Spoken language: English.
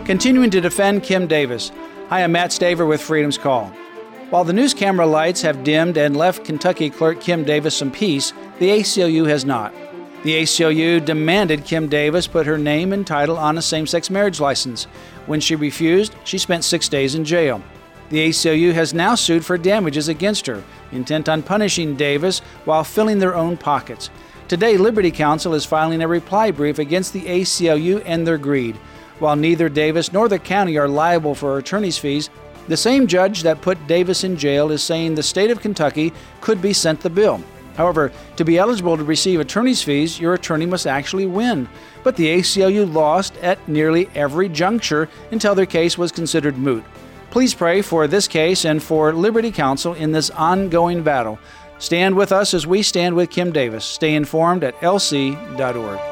Continuing to defend Kim Davis. Hi, I'm Matt Staver with Freedom's Call. While the news camera lights have dimmed and left Kentucky clerk Kim Davis some peace, the ACLU has not. The ACLU demanded Kim Davis put her name and title on a same-sex marriage license. When she refused, she spent 6 days in jail. The ACLU has now sued for damages against her, intent on punishing Davis while filling their own pockets. Today, Liberty Counsel is filing a reply brief against the ACLU and their greed. While neither Davis nor the county are liable for attorney's fees, the same judge that put Davis in jail is saying the state of Kentucky could be sent the bill. However, to be eligible to receive attorney's fees, your attorney must actually win. But the ACLU lost at nearly every juncture until their case was considered moot. Please pray for this case and for Liberty Counsel in this ongoing battle. Stand with us as we stand with Kim Davis. Stay informed at lc.org.